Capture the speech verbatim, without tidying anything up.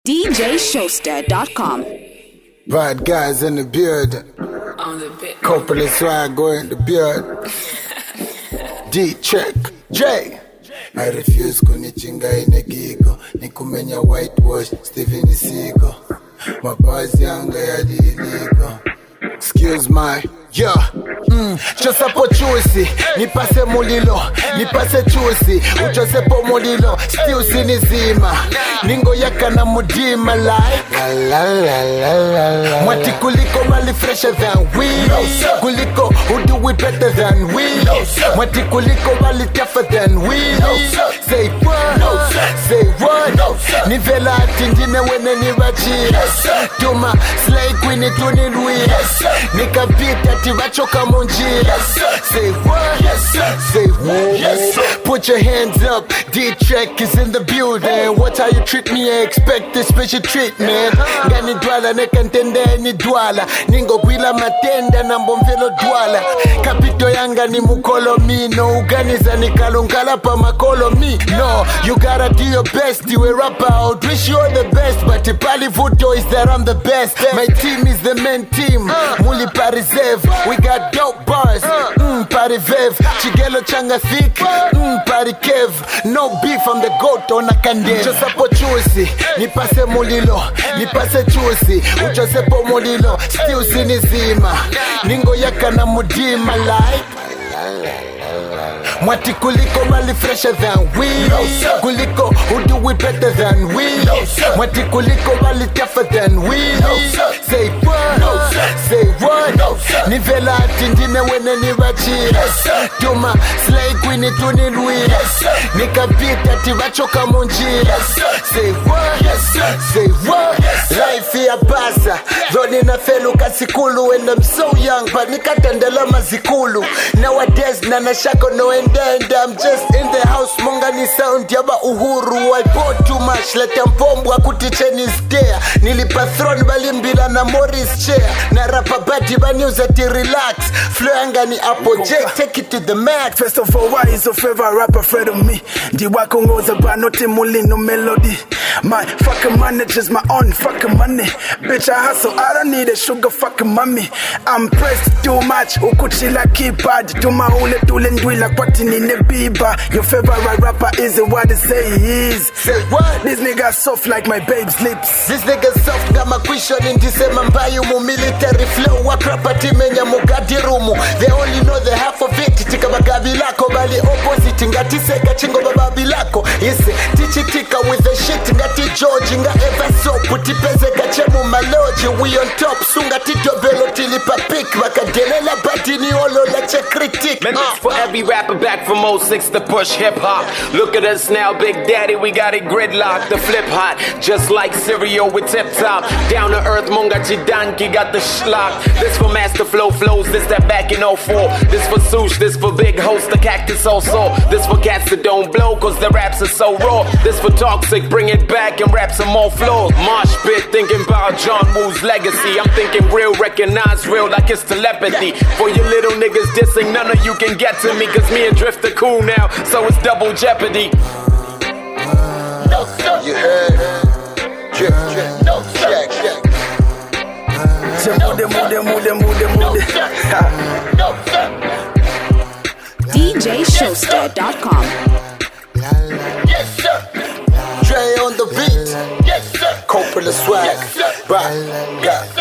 D J Showster dot com. Bad guys in the beard. On the bit. Couple of swag go in the beard. D check J. I refuse kunichinga inegigo. Nikumenya whitewash Steven Seagal. Mabazi yanga ya diligo. Excuse my, yeah, mm, just a chusi, nipase mulilo, nipase chusi, ujosepo mulilo, still sinizima, ningo yaka na mudima like, la la la la la la. Mwati kuliko mali fresher than we, no, kuliko who do it better than we, no, mwati kuliko mali tougher than we, no, say what, no, say what, no, nivela atinjine wene nivachi, tuma slay queen itunilwi, nikapita tivachoka munjira. Say what? Yes, say what? Yes, put your hands up. D-Track is in the building. Watch how you treat me, I expect a special treatment. Ngani dwala nekantende ni dwala. Ningo gwila matenda na mbomvelo dwala. Kapito yanga ni mukolo mi. No uganiza ni kalungala pa makolo mi. No, you gotta do your best. You a rapper, I would wish you all the best. But the Palivuto is that I'm the best. My team is the main team. Muli Parizev, we got dope bars. Mmm, Parivev, Chigelo Changa thick. Mmm, Parikev, no beef, I'm the goat on a candle. Just a pochusi, nipase mulilo, nipase chusi. Ujosepo mulilo, still sinizima. Ningo yaka na mudima like. Mwati kuliko mali fresher than we, no, kuliko who do it better than we, no, mwati kuliko mali tougher than we, no, say what, no, say what, no, nivela atinjine wene nivachi, tuma slay queen itunilwi, nikapita tivachoka munjira, say what, say what, life ya pasa, dhoni na felu kasikulu, and I'm so young, but nikatandela mazikulu, nowadays nana shako no end. And I'm just in the house, mongani sound yaba uhuru. I bought too much, let them pombo akuticheni scare. Nilipa throne balimbila na Morris chair. Na rapa bati banyuza ti relax. Flow anga ni Apple J, take it to the max. First of all, why is your favorite rapper afraid of me? Di wako ngoza ba noti muli no melody. My fucking manager's my own fucking money. Bitch, I hustle, I don't need a sugar fucking mommy. I'm pressed too much, ukuchila keypad. Tuma ule tule ndwila kwati nine biba. Your favorite rapper isn't what they say he is. Say what? This nigga soft like my babe's lips. This nigga soft got my question in December. Mbayu mu military flow. Wakrapa timenya mugadi rumu. They only know the half of it. Tika bagabi lako bali opposite. Ngati seka chingo bababi lako. Ise tichi tika with the shit. Ngati George nga ever so. Puti peze kachemu maloji. We on top. Sungati dobelo tilipa pick. Bakadelela badini olo leche critic. Uh. For every rapper back from oh six to push hip-hop. Look at us now, Big Daddy, we got it gridlocked. The flip hot, just like cereal with tip-top. Down to earth, Munga Chidanki got the schlock. This for Master Flow Flows, this that back in oh four. This for Sush, this for Big Host, the Cactus also. This for cats that don't blow, cause the raps are so raw. This for Toxic, bring it back and rap some more flow. Mosh pit, thinking about John Woo's legacy. I'm thinking real, recognize real like it's telepathy. For you little niggas dissing, none of you can get to me, cause me and Drift are cool now, so it's double jeopardy. No, no, you heard? Drip, drip, no, check, check. D J Showster dot com. Yes, sir. Dre on the beat. Yes, sir. Coppola swag. Yes, sir. Right. Got.